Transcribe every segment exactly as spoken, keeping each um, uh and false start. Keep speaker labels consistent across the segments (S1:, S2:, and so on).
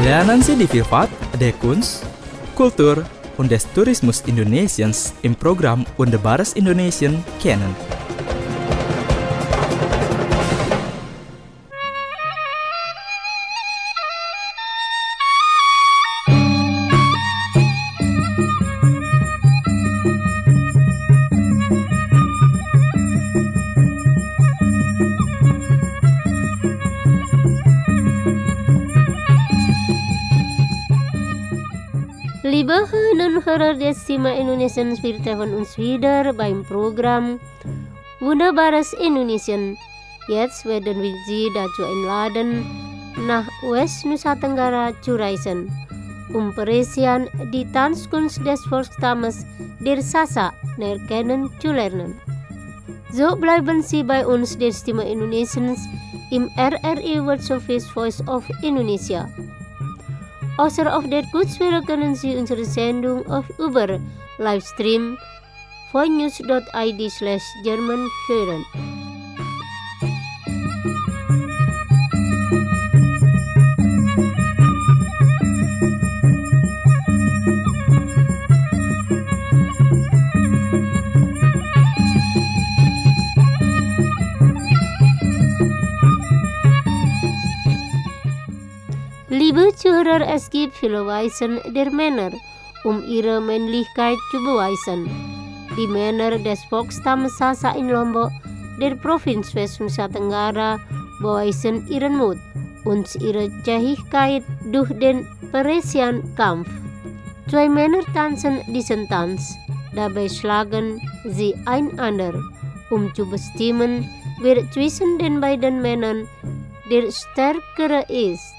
S1: Lernen Sie die Vielfalt der Kunst, Kultur und des Tourismus Indonesiens im Programm Wunderbares Indonesien kennen.
S2: Liebe Hörerinnen und Hörer des Thema Indonesiens, wir treffen uns wieder beim Programm Wunderbares Indonesien. Jetzt werden wir Sie dazu einladen, nach West Nusa Tenggara zu reisen, um Peresian die Tanzkunst des Volksstammes der Sasak näher kennenzulernen. So bleiben Sie bei uns der Stimme Indonesiens im R R I World Service Voice of Indonesia. Außer auf der Kurzwelle können Sie unsere Sendung auf über Livestream voinews dot i d slash German hören. Liebe Zuhörer, es gibt viele Weisen der Männer, um ihre Männlichkeit zu beweisen. Die Männer des Volksstammes Sasak in Lombok, der Provinz West Nusa Tenggara, beweisen ihren Mut und ihre Zähigkeit durch den Peresian-Kampf. Zwei Männer tanzen diesen Tanz, dabei schlagen sie einander, um zu bestimmen, wer zwischen den beiden Männern der Stärkere ist.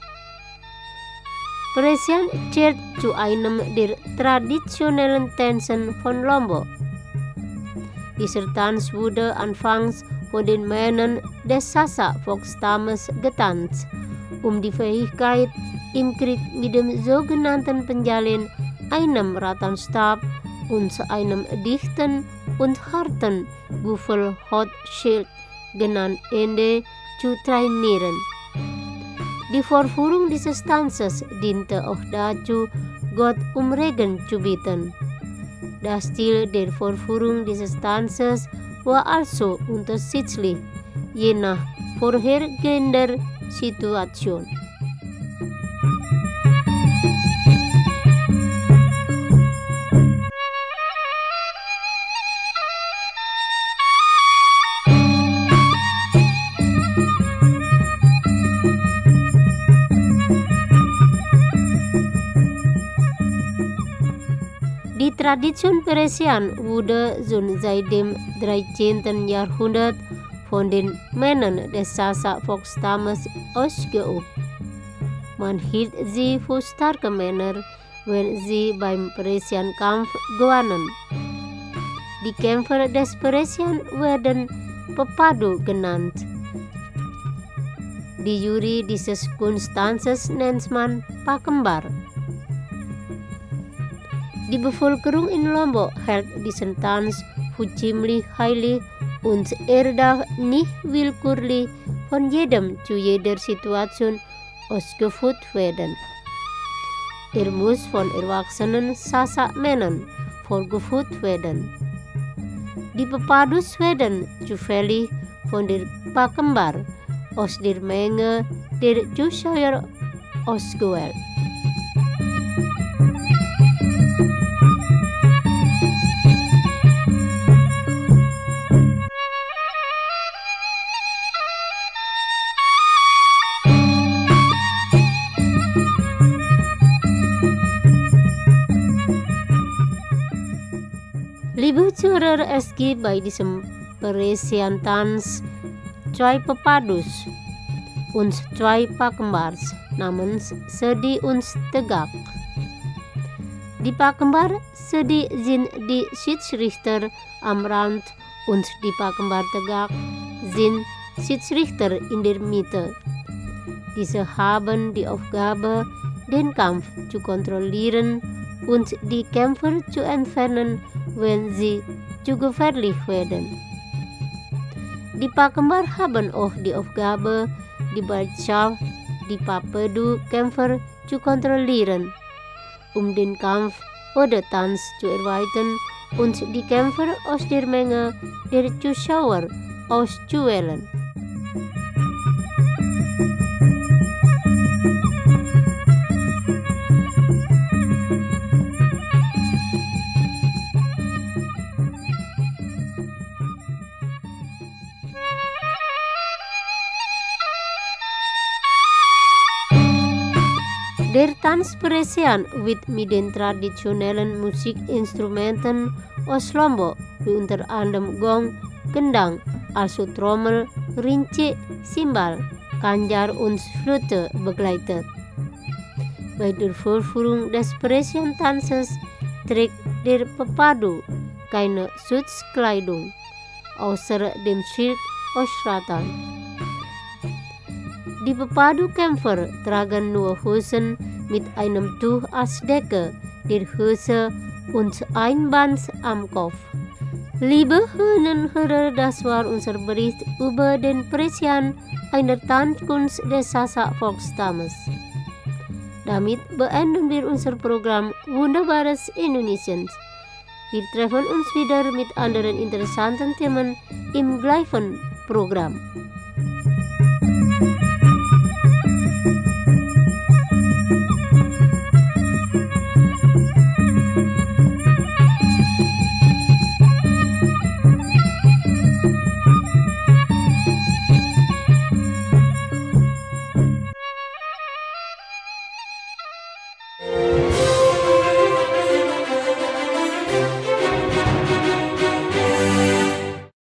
S2: Peresian zählt zu einem der traditionellen Tänzen von Lombok. Dieser Tanz wurde anfangs von den Männern des Sasak-Volksstammes getanzt, um die Fähigkeit im Krieg mit dem sogenannten Penjalin, einem Rattenstab und einem dichten und harten Buffelhautschild genannt Ende zu trainieren. Die Vorführung dieses Tanzes diente auch dazu, Gott um Regen zu bitten. Der Stil der Vorführung dieses Tanzes war also unterschiedlich, je nach vorhergehender Situation. Die Tradition Peresian wurde schon seit dem dreizehnten Jahrhundert von den Männern des Sasak-Volksstammes ausgeübt. Man hielt sie für starke Männer, wenn sie beim Peresian-Kampf gewannen. Die Kämpfer des Peresian werden Pepadu genannt. Die Jury dieses Kunsttanzes nennt man Pakembar. Die Bevölkerung in Lombok hält diesen Tanz für ziemlich heilig und er darf nicht willkürlich von jedem zu jeder Situation ausgeführt werden. Er muss von erwachsenen Sasak-Männern vorgeführt werden. Die Pepadus werden zufällig von der Pakembar aus der Menge der Zuschauer ausgewählt. Liebe Zuhörer, es gibt bei diesem Peresian-Tanz zwei Pepadus und zwei Pakembars namens Sedi und Tegak. Die Pakembar Sedi sind die Schiedsrichter am Rand und die Pakembar Tegak sind Schiedsrichter in der Mitte. Diese haben die Aufgabe, den Kampf zu kontrollieren und die Kämpfer zu entfernen, wenn sie zu gefährlich werden. Die Pakembar haben auch die Aufgabe, die Bereitschaft, die Papadu-Kämpfer zu kontrollieren, um den Kampf oder Tanz zu erweitern und die Kämpfer aus der Menge der Zuschauer auszuwählen. Der Tanzperesian wird mit den traditionellen Musikinstrumenten aus Lombok, wie unter anderem Gong, Gendang, also Trommel, Rinci, Simbal, Kanjar und Flöte begleitet. Bei der Vorführung des Peresian-Tanzes trägt der Pepadu keine Schutzkleidung, außer dem Schild Ausratan. Die Pepadu-Kämpfer tragen nur Hosen mit einem Tuch als Decke der Hose und ein Band am Kopf. Liebe Hörnerinnen und Hörer, das war unser Bericht über den Peresian, einer Tanzkunst des Sasak Volksstammes. Damit beenden wir unser Programm Wunderbares Indonesiens. Wir treffen uns wieder mit anderen interessanten Themen im gleichen Programm.